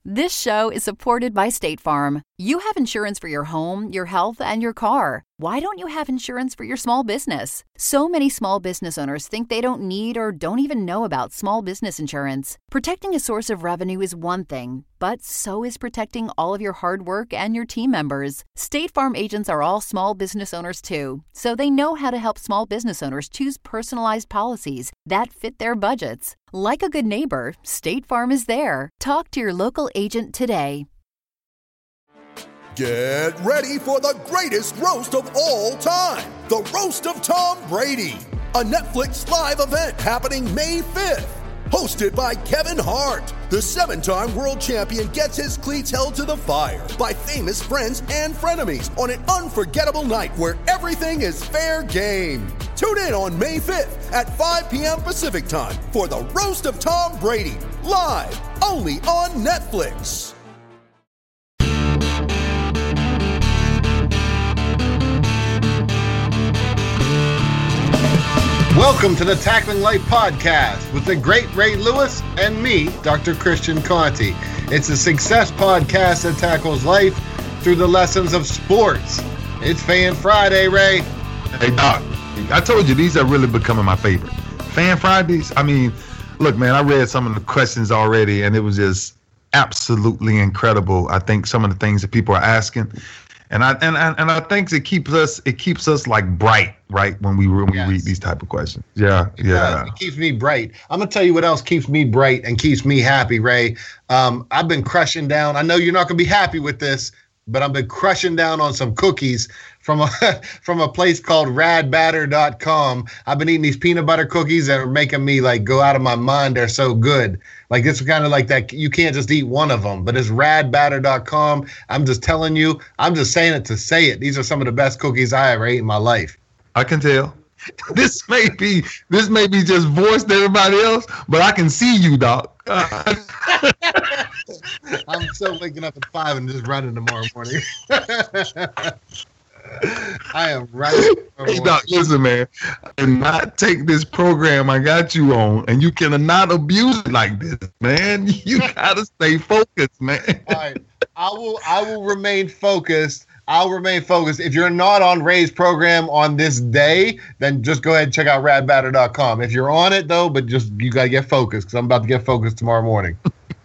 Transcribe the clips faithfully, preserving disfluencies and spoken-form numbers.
This show is supported by State Farm. You have insurance for your home, your health, and your car. Why don't you have insurance for your small business? So many small business owners think they don't need or don't even know about small business insurance. Protecting a source of revenue is one thing, but so is protecting all of your hard work and your team members. State Farm agents are all small business owners too, so they know how to help small business owners choose personalized policies that fit their budgets. Like a good neighbor, State Farm is there. Talk to your local agent today. Get ready for the greatest roast of all time, the Roast of Tom Brady, a Netflix live event happening May fifth. Hosted by Kevin Hart, the seven-time world champion gets his cleats held to the fire by famous friends and frenemies on an unforgettable night where everything is fair game. Tune in on May fifth at five p.m. Pacific time for the Roast of Tom Brady, live only on Netflix. Welcome to the Tackling Life podcast with the great Ray Lewis and me, Doctor Christian Conti. It's a success podcast that tackles life through the lessons of sports. It's Fan Friday, Ray. Hey, Doc, I told you these are really becoming my favorite. Fan Fridays, I mean, look, man, I read some of the questions already, and it was just absolutely incredible. I think some of the things that people are asking. And I and, and and I think it keeps us it keeps us like bright, right, when we when we yes. read these type of questions. Yeah, it yeah. Does. It keeps me bright. I'm gonna tell you what else keeps me bright and keeps me happy, Ray. Um, I've been crushing down. I know you're not gonna be happy with this, but I've been crushing down on some cookies from a from a place called rad batter dot com. I've been eating these peanut butter cookies that are making me like go out of my mind. They're so good. Like it's kind of like that. You can't just eat one of them, but it's rad batter dot com. I'm just telling you, I'm just saying it to say it. These are some of the best cookies I ever ate in my life. I can tell. This may be this may be just voiced to everybody else, but I can see you, Doc. I'm still waking up at five and just running tomorrow morning. I am right. Hey, Doc, listen, man. I cannot take this program I got you on, and you cannot abuse it like this, man. You gotta stay focused, man. All right, I will. I will remain focused. I'll remain focused. If you're not on Ray's program on this day, then just go ahead and check out rad batter dot com. If you're on it though, but just you gotta get focused because I'm about to get focused tomorrow morning.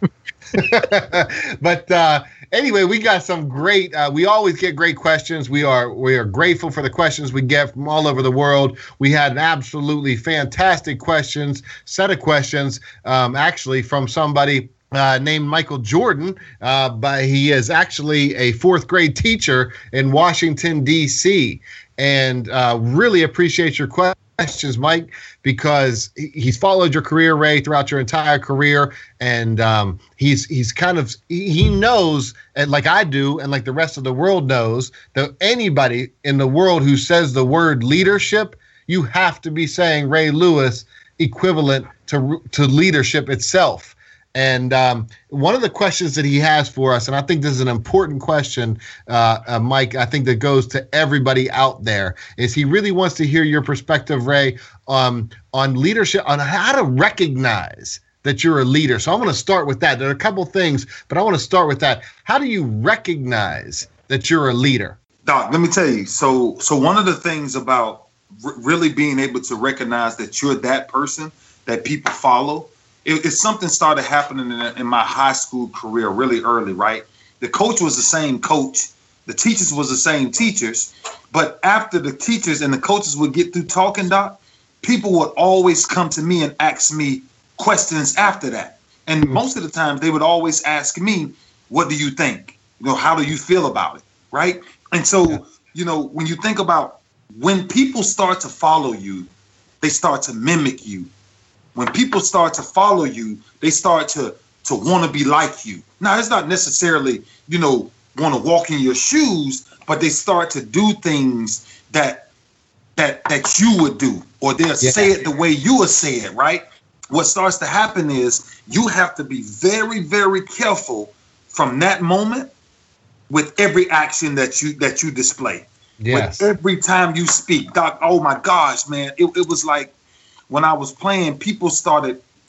But uh, anyway, we got some great. Uh, we always get great questions. We are we are grateful for the questions we get from all over the world. We had an absolutely fantastic questions set of questions, um, actually from somebody uh, named Michael Jordan. Uh, but he is actually a fourth grade teacher in Washington D C and uh, really appreciate your questions. Questions, Mike, because he's followed your career, Ray, throughout your entire career, and um, he's he's kind of he knows, and like I do, and like the rest of the world knows, that anybody in the world who says the word leadership, you have to be saying Ray Lewis equivalent to to leadership itself. And um, one of the questions that he has for us, and I think this is an important question, uh, uh, Mike, I think that goes to everybody out there, is he really wants to hear your perspective, Ray, um, on leadership, on how to recognize that you're a leader. So I'm going to start with that. There are a couple things, but I want to start with that. How do you recognize that you're a leader? Doc, let me tell you. So, so one of the things about r- really being able to recognize that you're that person that people follow, It, it's something started happening in, in my high school career really early, right? The coach was the same coach. The teachers was the same teachers. But after the teachers and the coaches would get through talking, Doc, people would always come to me and ask me questions after that. And mm-hmm. most of the time they would always ask me, what do you think? You know, how do you feel about it, right? And so, yeah. you know, when you think about when people start to follow you, they start to mimic you. When people start to follow you, they start to to want to be like you. Now, it's not necessarily, you know, want to walk in your shoes, but they start to do things that that that you would do, or they'll yeah. say it the way you would say it, right? What starts to happen is you have to be very, very careful from that moment with every action that you that you display. Yes. With every time you speak. Doc, oh my gosh, man, it, it was like, when I was playing, people started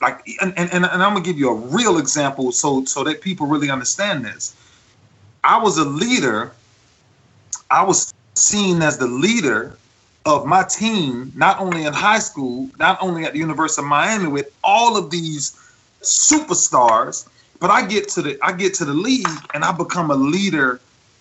like, and, and, and I'm gonna give you a real example so so that people really understand this. I was a leader. I was seen as the leader of my team, not only in high school, not only at the University of Miami with all of these superstars, but I get to the I get to the league and I become a leader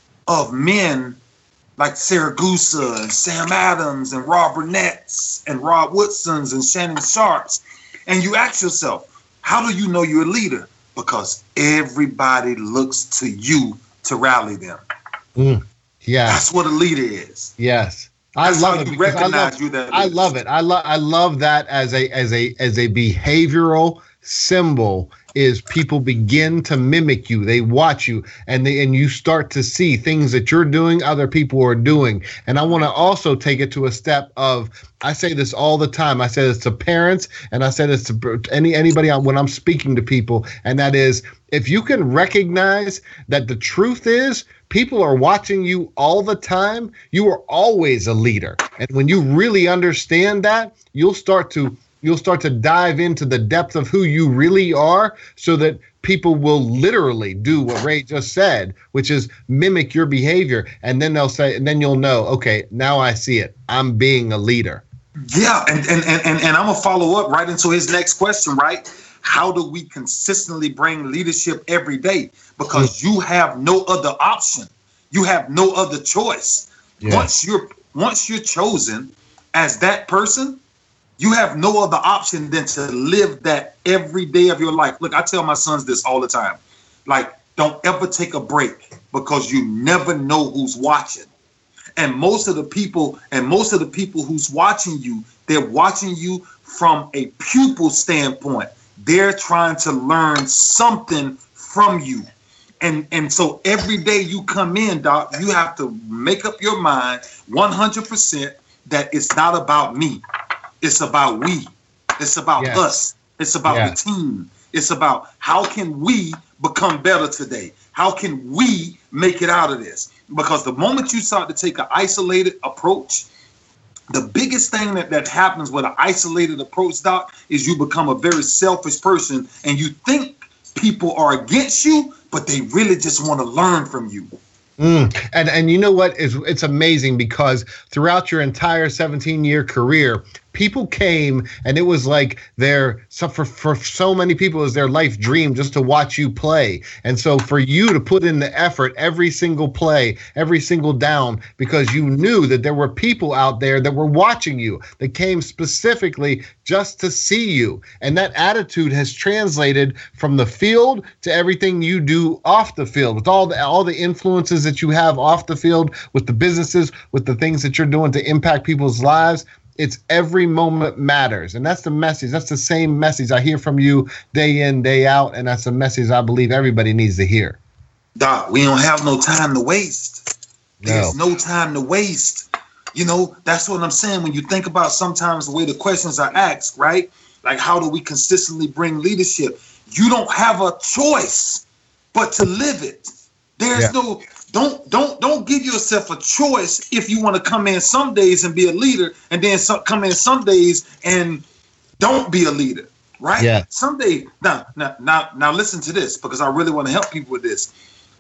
of men like Saragusa and Sam Adams and Rob Burnett's and Rob Woodson's and Shannon Sharps. And you ask yourself, how do you know you're a leader? Because everybody looks to you to rally them. Mm, yeah. That's what a leader is. Yes. I That's love how it you because I recognize love, you that I leader. love it. I love I love that as a as a as a behavioral symbol is people begin to mimic you. They watch you and they and you start to see things that you're doing, other people are doing. And I want to also take it to a step of, I say this all the time. I say this to parents and I say this to any anybody when I'm speaking to people. And that is, if you can recognize that the truth is people are watching you all the time, you are always a leader. And when you really understand that, you'll start to You'll start to dive into the depth of who you really are so that people will literally do what Ray just said, which is mimic your behavior. And then they'll say, and then you'll know, okay, now I see it. I'm being a leader. Yeah. And, and, and, and, and I'm going to follow up right into his next question, right? How do we consistently bring leadership every day? Because mm. you have no other option. You have no other choice. Yeah. Once you're, once you're chosen as that person, you have no other option than to live that every day of your life. Look, I tell my sons this all the time. Like, don't ever take a break because you never know who's watching. And most of the people, and most of the people who's watching you, they're watching you from a pupil standpoint. They're trying to learn something from you. And, and so every day you come in, Doc, you have to make up your mind one hundred percent that it's not about me. It's about we. It's about yes. us. It's about yes. the team. It's about how can we become better today? How can we make it out of this? Because the moment you start to take an isolated approach, the biggest thing that, that happens with an isolated approach, Doc, is you become a very selfish person and you think people are against you, but they really just want to learn from you. Mm. And and you know what? It's, it's amazing because throughout your entire seventeen-year career, people came and it was like their, so for, for so many people, it was their life dream just to watch you play. And so for you to put in the effort every single play, every single down, because you knew that there were people out there that were watching you, that came specifically just to see you. And that attitude has translated from the field to everything you do off the field, with all the all the influences that you have off the field, with the businesses, with the things that you're doing to impact people's lives. It's every moment matters. And that's the message. That's the same message I hear from you day in, day out. And that's a message I believe everybody needs to hear. Doc, we don't have no time to waste. There's no, no time to waste. You know, that's what I'm saying. When you think about sometimes the way the questions are asked, right? Like, how do we consistently bring leadership? You don't have a choice but to live it. There's yeah. no... Don't don't don't give yourself a choice if you want to come in some days and be a leader, and then some, come in some days and don't be a leader, right? Yeah. Some days now now now now listen to this because I really want to help people with this.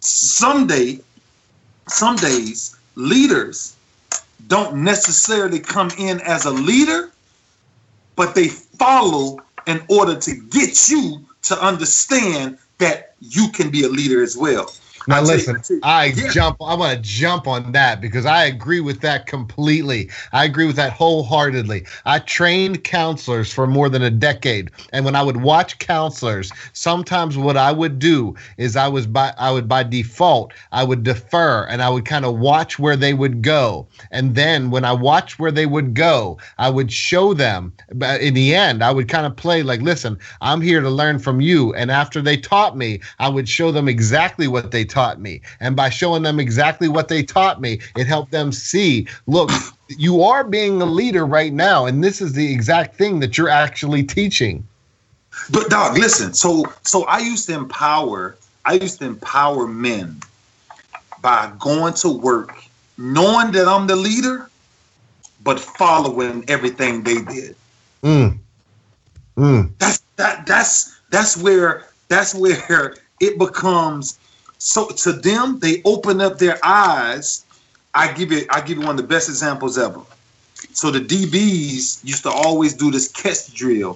Someday, some days leaders don't necessarily come in as a leader, but they follow in order to get you to understand that you can be a leader as well. Now listen, I yeah. jump. I want to jump on that because I agree with that completely. I agree with that wholeheartedly. I trained counselors for more than a decade, and when I would watch counselors, sometimes what I would do is I was by I would by default I would defer and I would kind of watch where they would go, and then when I watched where they would go, I would show them. But in the end, I would kind of play like, listen, I'm here to learn from you, and after they taught me, I would show them exactly what they taught me. And by showing them exactly what they taught me, it helped them see, look, you are being a leader right now. And this is the exact thing that you're actually teaching. But Doc, listen, so so I used to empower, I used to empower men by going to work, knowing that I'm the leader, but following everything they did. Mm. Mm. That's That that's that's where that's where it becomes so to them, they open up their eyes. I give you I give you one of the best examples ever. So the D Bs used to always do this catch drill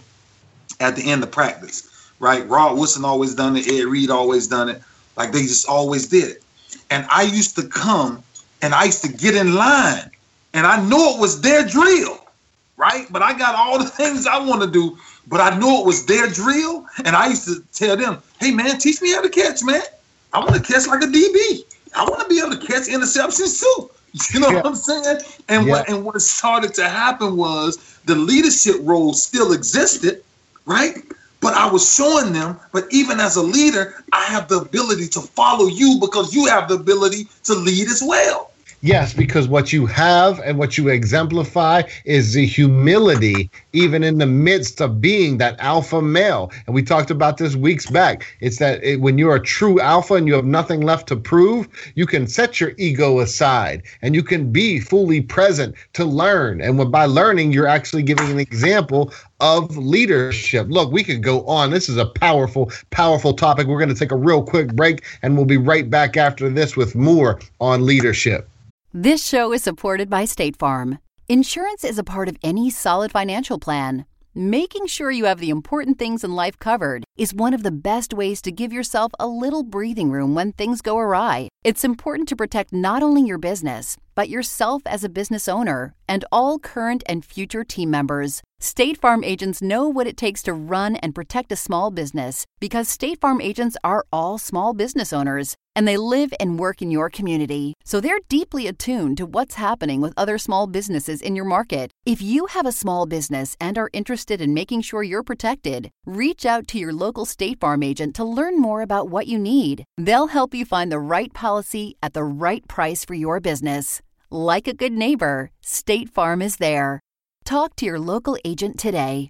at the end of practice, right? Rod Woodson always done it, Ed Reed always done it. Like they just always did it. And I used to come and I used to get in line and I knew it was their drill, right? But I got all the things I want to do, but I knew it was their drill. And I used to tell them, hey man, teach me how to catch, man. I want to catch like a D B. I want to be able to catch interceptions too. You know yeah. what I'm saying? And yeah. what and what started to happen was the leadership role still existed, right? But I was showing them, but even as a leader, I have the ability to follow you because you have the ability to lead as well. Yes, because what you have and what you exemplify is the humility, even in the midst of being that alpha male. And we talked about this weeks back. It's that it, when you're a true alpha and you have nothing left to prove, you can set your ego aside and you can be fully present to learn. And when, by learning, you're actually giving an example of leadership. Look, we could go on. This is a powerful, powerful topic. We're going to take a real quick break and we'll be right back after this with more on leadership. This show is supported by State Farm. Insurance is a part of any solid financial plan. Making sure you have the important things in life covered is one of the best ways to give yourself a little breathing room when things go awry. It's important to protect not only your business, but yourself as a business owner and all current and future team members. State Farm agents know what it takes to run and protect a small business because State Farm agents are all small business owners and they live and work in your community. So they're deeply attuned to what's happening with other small businesses in your market. If you have a small business and are interested in making sure you're protected, reach out to your local State Farm agent to learn more about what you need. They'll help you find the right policy at the right price for your business. Like a good neighbor, State Farm is there. Talk to your local agent today.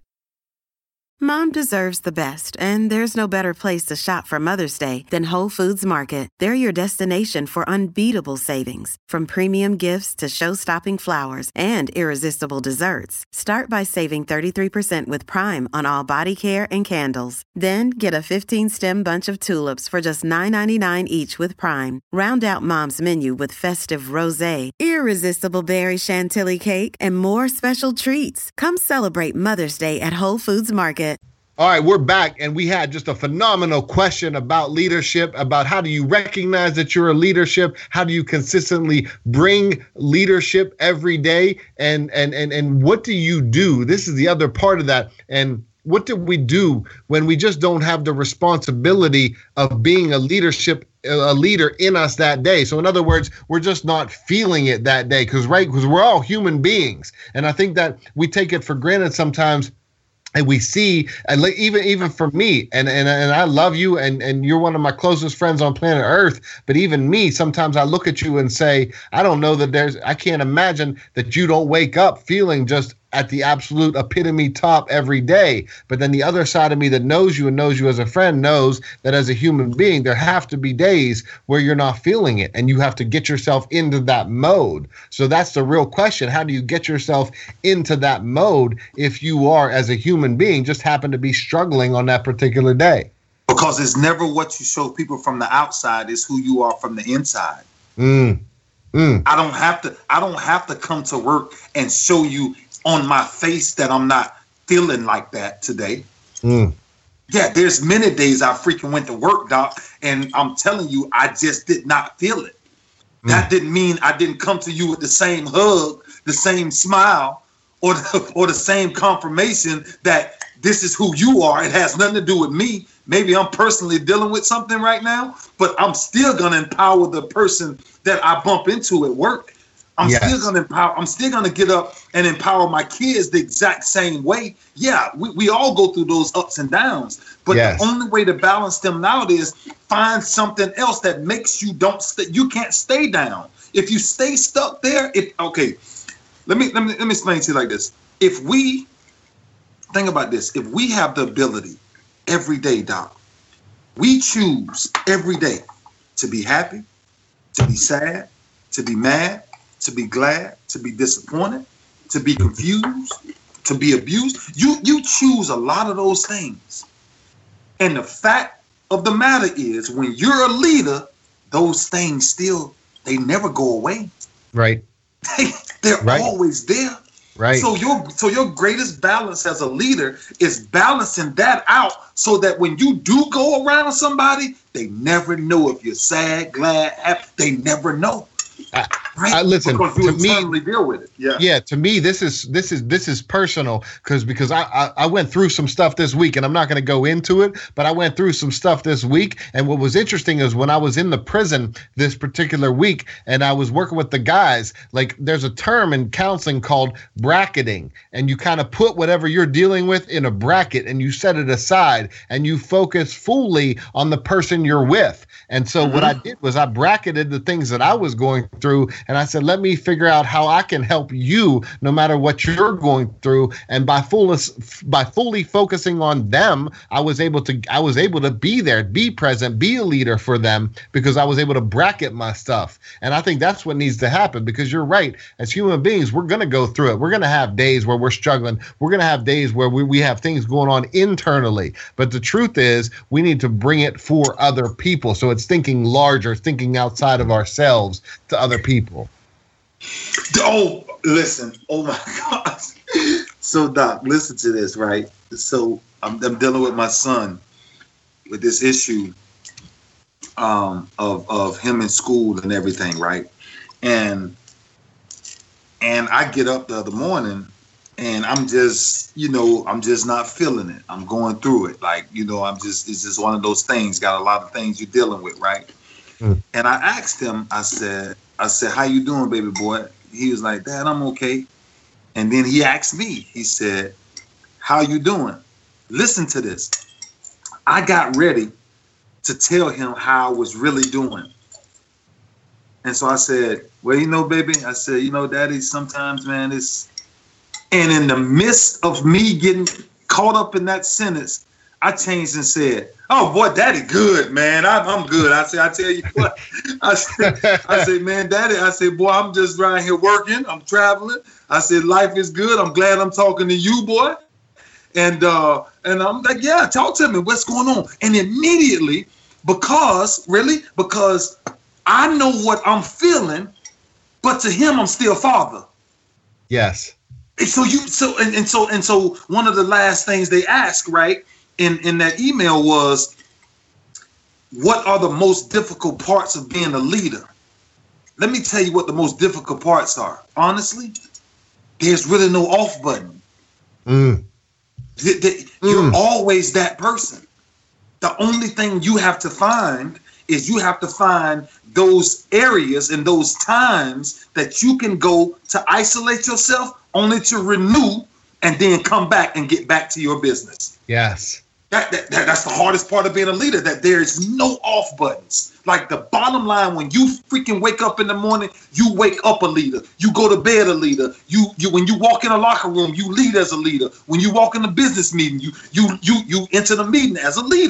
Mom deserves the best, and there's no better place to shop for Mother's Day than Whole Foods Market. They're your destination for unbeatable savings, from premium gifts to show-stopping flowers and irresistible desserts. Start by saving thirty-three percent with Prime on all body care and candles. Then get a fifteen-stem bunch of tulips for just nine ninety-nine each with Prime. Round out Mom's menu with festive rosé, irresistible berry chantilly cake, and more special treats. Come celebrate Mother's Day at Whole Foods Market. All right, we're back, and we had just a phenomenal question about leadership, about how do you recognize that you're a leadership? How do you consistently bring leadership every day? And and and and what do you do? This is the other part of that. And what do we do when we just don't have the responsibility of being a leadership, a leader in us that day? So in other words, we're just not feeling it that day because, right, because we're all human beings. And I think that we take it for granted sometimes. And we see, and like even even for me, and, and and I love you, and, and you're one of my closest friends on planet Earth. But even me, sometimes I look at you and say, I don't know that there's, I can't imagine that you don't wake up feeling just at the absolute epitome top every day. But then the other side of me that knows you and knows you as a friend knows that as a human being, there have to be days where you're not feeling it and you have to get yourself into that mode. So that's the real question. How do you get yourself into that mode if you are, as a human being, just happen to be struggling on that particular day? Because it's never what you show people from the outside, it's who you are from the inside. Mm. Mm. I don't have to, I don't have to come to work and show you on my face that I'm not feeling like that today. Mm. Yeah, there's many days I freaking went to work, Doc, and I'm telling you, I just did not feel it. Mm. That didn't mean I didn't come to you with the same hug, the same smile, or the, or the same confirmation that this is who you are. It has nothing to do with me. Maybe I'm personally dealing with something right now, but I'm still going to empower the person that I bump into at work. I'm yes. still going to empower. I'm still going to get up and empower my kids the exact same way. Yeah, we, we all go through those ups and downs, but yes. the only way to balance them out is find something else that makes you don't stay. You can't stay down. If you stay stuck there, if okay, let me let me let me explain to you like this. If we think about this, if we have the ability every day, Doc, we choose every day to be happy, to be sad, to be mad, to be glad, to be disappointed, to be confused, to be abused. You you choose a lot of those things. And the fact of the matter is, when you're a leader, those things still, they never go away. Right. They, they're right. always there. Right. So your so your greatest balance as a leader is balancing that out so that when you do go around somebody, they never know if you're sad, glad, happy. They never know. I, right? I, listen, because you to me, eternally deal with it. Yeah. Yeah. To me, this is this is this is personal because because I, I I went through some stuff this week, and I'm not going to go into it, but I went through some stuff this week. And what was interesting is when I was in the prison this particular week, and I was working with the guys, like there's a term in counseling called bracketing, and you kind of put whatever you're dealing with in a bracket, and you set it aside, and you focus fully on the person you're with. And so mm-hmm. what I did was I bracketed the things that I was going through, and I said, let me figure out how I can help you no matter what you're going through. And by fullness, by fully focusing on them, I was able to I was able to be there, be present, be a leader for them because I was able to bracket my stuff. And I think that's what needs to happen because you're right. As human beings, we're going to go through it. We're going to have days where we're struggling. We're going to have days where we, we have things going on internally. But the truth is we need to bring it for other people. So it's thinking larger, thinking outside of ourselves to other people. Oh, listen. Oh, my gosh. So, Doc, listen to this, right? So I'm, I'm dealing with my son with this issue um, of, of him in school and everything, right? And and I get up the other morning and I'm just, you know, I'm just not feeling it. I'm going through it. Like, you know, I'm just, it's just one of those things, got a lot of things you're dealing with, right? Mm. And I asked him, I said, I said, how you doing, baby boy? He was like, Dad, I'm okay. And then he asked me, he said, how you doing? Listen to this. I got ready to tell him how I was really doing. And so I said, well, you know, baby, I said, you know, Daddy, sometimes, man, it's, and in the midst of me getting caught up in that sentence, I changed and said, oh, boy, Daddy, good, man. I'm, I'm good. I said, I tell you what, I said, I said, man, Daddy, I said, boy, I'm just right here working. I'm traveling. I said, life is good. I'm glad I'm talking to you, boy. And uh, and I'm like, yeah, talk to me. What's going on? And immediately, because, really, because I know what I'm feeling, but to him, I'm still father. Yes. And so you, so and, and so and so one of the last things they asked, right, in, in that email was, what are the most difficult parts of being a leader? Let me tell you what the most difficult parts are. Honestly, there's really no off button. Mm. The, the, you're mm. always that person. The only thing you have to find is you have to find those areas and those times that you can go to isolate yourself only to renew and then come back and get back to your business. Yes. That, that, that That's the hardest part of being a leader, that there is no off buttons. Like the bottom line, when you freaking wake up in the morning, you wake up a leader. You go to bed a leader. You you when you walk in a locker room, you lead as a leader. When you walk in a business meeting, you you you you enter the meeting as a leader.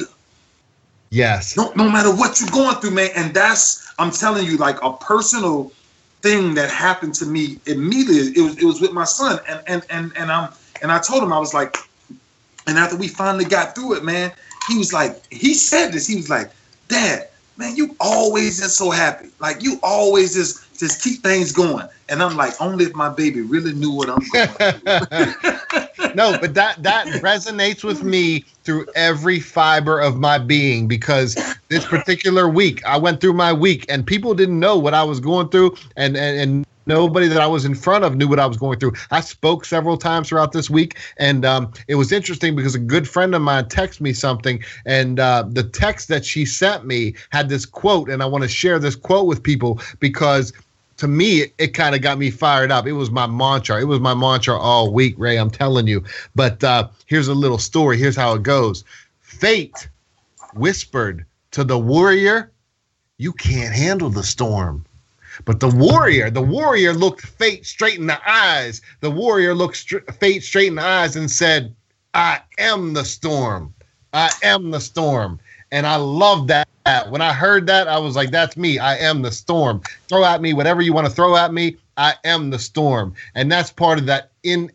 Yes. No, no matter what you're going through, man. And that's, I'm telling you, like a personal thing that happened to me immediately. It was it was with my son, and and and and I'm and I told him, I was like, and after we finally got through it, man, he was like, he said this, he was like, Dad, man, you always just so happy. Like you always just just keep things going. And I'm like, only if my baby really knew what I'm going through. No, but that that resonates with me through every fiber of my being, because this particular week, I went through my week and people didn't know what I was going through, and and, and nobody that I was in front of knew what I was going through. I spoke several times throughout this week, and um, it was interesting because a good friend of mine texted me something, and uh, the text that she sent me had this quote, and I want to share this quote with people because to me, it, it kind of got me fired up. It was my mantra. It was my mantra all week, Ray, I'm telling you. But uh, here's a little story. Here's how it goes. Fate whispered to the warrior, you can't handle the storm. But the warrior, the warrior looked fate straight in the eyes. The warrior looked st- fate straight in the eyes and said, I am the storm. I am the storm. And I love that. When I heard that, I was like, that's me. I am the storm. Throw at me whatever you want to throw at me. I am the storm. And that's part of that innate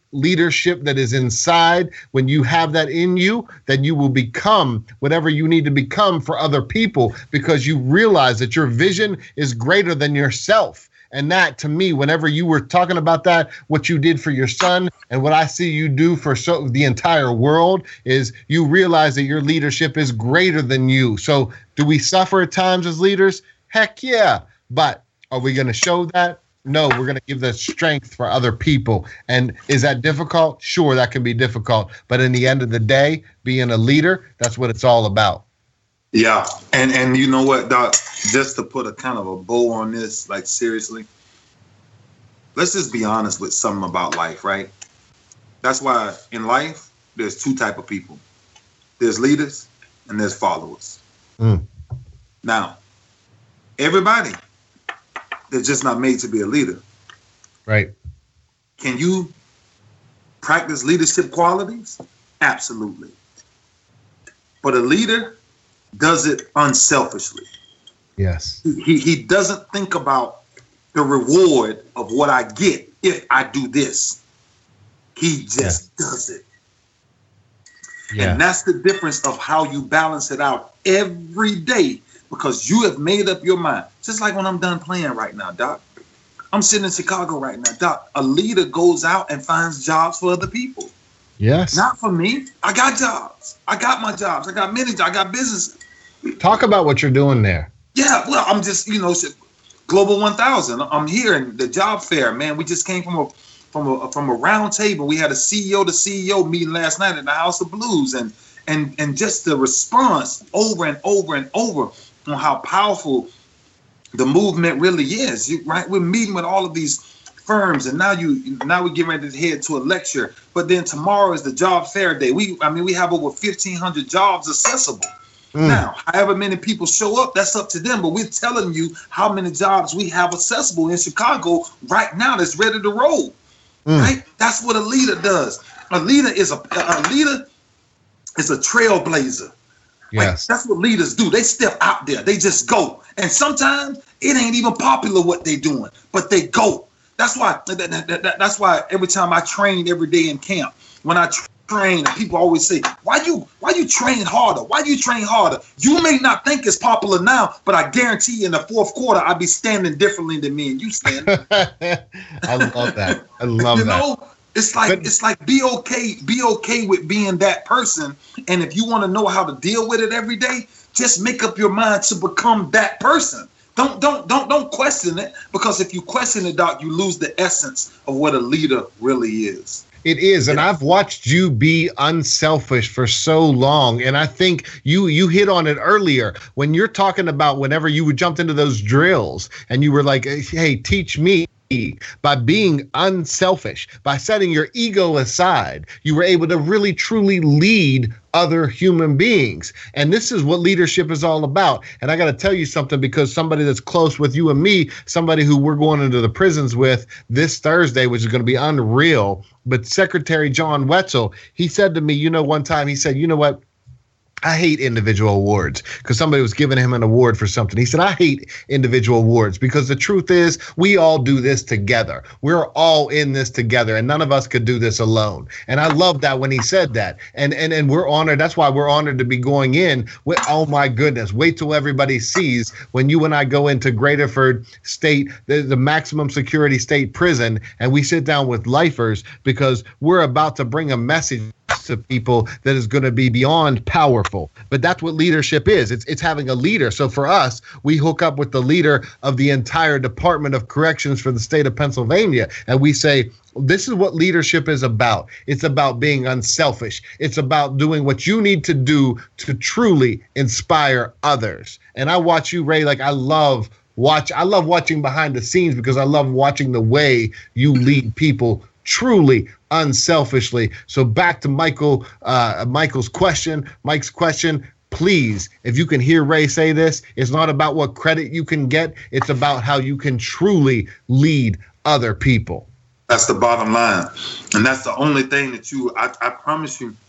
leadership that is inside, when you have that in you, then you will become whatever you need to become for other people, because you realize that your vision is greater than yourself. And that, to me, whenever you were talking about that, what you did for your son and what I see you do for so the entire world, is you realize that your leadership is greater than you. So do we suffer at times as leaders? Heck yeah. But are we going to show that? No, we're going to give the strength for other people. And is that difficult? Sure, that can be difficult. But in the end of the day, being a leader, that's what it's all about. Yeah. And and you know what, Doc, just to put a kind of a bow on this, like seriously, let's just be honest with something about life, right? That's why in life, there's two type of people. There's leaders and there's followers. Mm. Now, everybody, they're just not made to be a leader. Right. Can you practice leadership qualities? Absolutely. But a leader does it unselfishly. Yes. He he doesn't think about the reward of what I get if I do this. He just yeah. does it. Yeah. And that's the difference of how you balance it out every day, because you have made up your mind. Just like when I'm done playing right now, Doc. I'm sitting in Chicago right now, Doc. A leader goes out and finds jobs for other people. Yes. Not for me. I got jobs. I got my jobs. I got many. I got businesses. Talk about what you're doing there. Yeah. Well, I'm just, you know, Global one thousand. I'm here in the job fair, man. We just came from a from a from a round table. We had a C E O to C E O meeting last night at the House of Blues, and and and just the response over and over and over on how powerful the movement really is. You, right? We're meeting with all of these firms, and now you now we're getting ready to head to a lecture. But then tomorrow is the job fair day. We I mean we have over fifteen hundred jobs accessible. Mm. Now, however many people show up, that's up to them. But we're telling you how many jobs we have accessible in Chicago right now that's ready to roll. Mm. Right? That's what a leader does. A leader is a a leader is a trailblazer. Yes. Like, that's what leaders do. They step out there. They just go. And sometimes it ain't even popular what they doing, but they go. That's why that, that, that, that's why every time I train every day in camp, when I train, people always say, why you why you train harder? Why you train harder? You may not think it's popular now, but I guarantee you in the fourth quarter, I'll be standing differently than me and you stand. I love that. I love you that. You know, it's like but, it's like be okay, be okay with being that person. And if you want to know how to deal with it every day, just make up your mind to become that person. Don't don't don't don't question it, because if you question it, Doc, you lose the essence of what a leader really is. It is, and I've watched you be unselfish for so long, and I think you you hit on it earlier when you're talking about whenever you jumped into those drills and you were like, hey, teach me. By being unselfish, by setting your ego aside, you were able to really truly lead other human beings. And this is what leadership is all about. And I got to tell you something, because somebody that's close with you and me, somebody who we're going into the prisons with this Thursday, which is going to be unreal. But Secretary John Wetzel, he said to me, you know, one time he said, you know what? I hate individual awards, because somebody was giving him an award for something. He said, I hate individual awards because the truth is we all do this together. We're all in this together, and none of us could do this alone. And I love that when he said that. And and and we're honored. That's why we're honored to be going in with, oh my goodness, wait till everybody sees when you and I go into Graterford State, the, the maximum security state prison, and we sit down with lifers, because we're about to bring a message to people that is going to be beyond powerful. But that's what leadership is. It's it's having a leader. So for us, we hook up with the leader of the entire Department of Corrections for the state of Pennsylvania, and we say, this is what leadership is about. It's about being unselfish. It's about doing what you need to do to truly inspire others. And I watch you, Ray, like I love watch. I love watching behind the scenes, because I love watching the way you lead people truly unselfishly. So back to Michael, uh, Michael's question, Mike's question, please, if you can hear Ray say this, it's not about what credit you can get. It's about how you can truly lead other people. That's the bottom line. And that's the only thing that you, I, I promise you,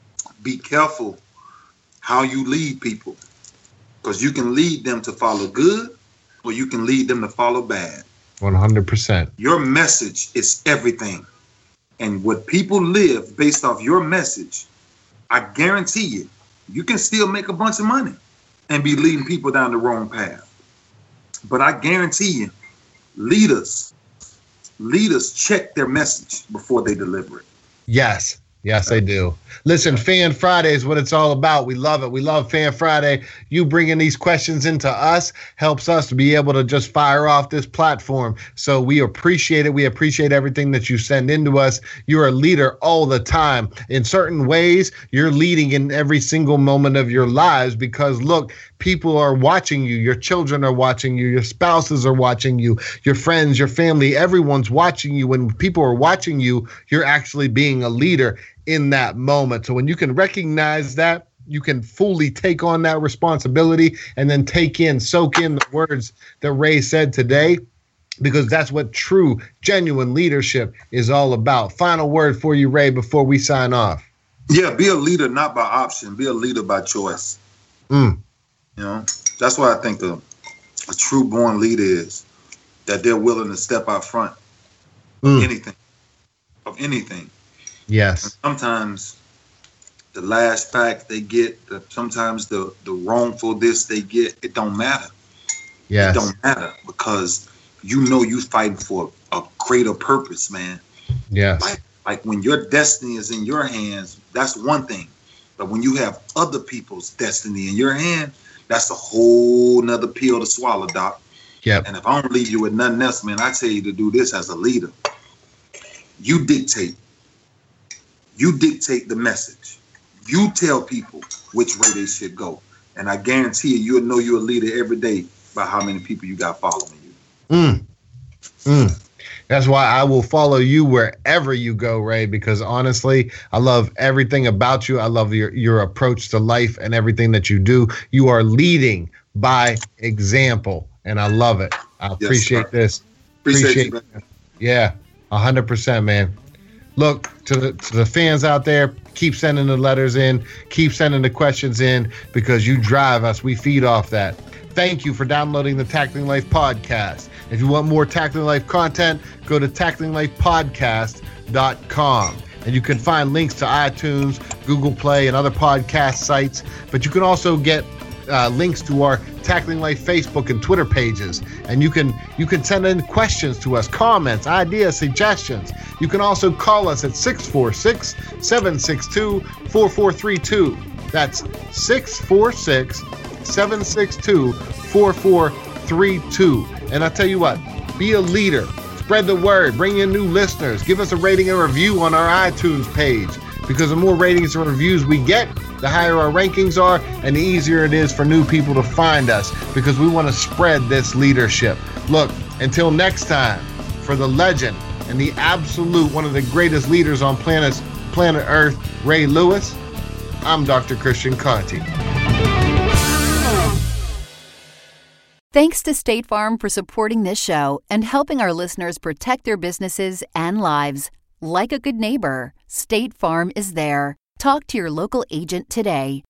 be careful how you lead people, because you can lead them to follow good, or you can lead them to follow bad. one hundred percent. Your message is everything. and what people live based off your message, I guarantee you, you can still make a bunch of money and be leading people down the wrong path. But I guarantee you, leaders, leaders check their message before they deliver it. Yes. Yes, they do. Listen, Fan Friday is what it's all about. We love it. We love Fan Friday. You bringing these questions into us helps us to be able to just fire off this platform. So we appreciate it. We appreciate everything that you send into us. You're a leader all the time. In certain ways, you're leading in every single moment of your lives because, look, people are watching you. Your children are watching you. Your spouses are watching you. Your friends, your family, everyone's watching you. When people are watching you, you're actually being a leader in that moment. So when you can recognize that, you can fully take on that responsibility and then take in, soak in the words that Ray said today, because that's what true, genuine leadership is all about. Final word for you, Ray, before we sign off. Yeah, be a leader not by option. Be a leader by choice. Mm. You know, that's what I think a, a true born leader is, that they're willing to step out front Mm. of anything, of anything. Yes. And sometimes the last facts they get, the, sometimes the, the wrongful this they get, it don't matter. Yes. It don't matter because you know you fighting for a greater purpose, man. Yes. Like, like when your destiny is in your hands, that's one thing. But when you have other people's destiny in your hand, that's a whole nother pill to swallow, Doc. Yep. And if I don't leave you with nothing else, man, I tell you to do this as a leader. You dictate. You dictate the message. You tell people which way they should go. And I guarantee you, you'll know you're a leader every day by how many people you got following you. Mm. Mm. That's why I will follow you wherever you go, Ray, because honestly, I love everything about you. I love your, your approach to life and everything that you do. You are leading by example, and I love it. I Yes, appreciate sir. this. Appreciate, Appreciate you, man. Yeah, one hundred percent, man. Look, to the, to the fans out there, keep sending the letters in, keep sending the questions in, because you drive us. We feed off that. Thank you for downloading the Tackling Life podcast. If you want more Tackling Life content, go to tackling life podcast dot com. And you can find links to iTunes, Google Play, and other podcast sites. But you can also get uh, links to our Tackling Life Facebook and Twitter pages. And you can you can send in questions to us, comments, ideas, suggestions. You can also call us at six four six, seven six two, four four three two. That's six four six, seven six two, four four three two. And I tell you what, be a leader. Spread the word. Bring in new listeners. Give us a rating and review on our iTunes page. Because the more ratings and reviews we get, the higher our rankings are, and the easier it is for new people to find us. Because we want to spread this leadership. Look, until next time, for the legend and the absolute one of the greatest leaders on planet, planet Earth, Ray Lewis, I'm Doctor Christian Conti. Thanks to State Farm for supporting this show and helping our listeners protect their businesses and lives. Like a good neighbor, State Farm is there. Talk to your local agent today.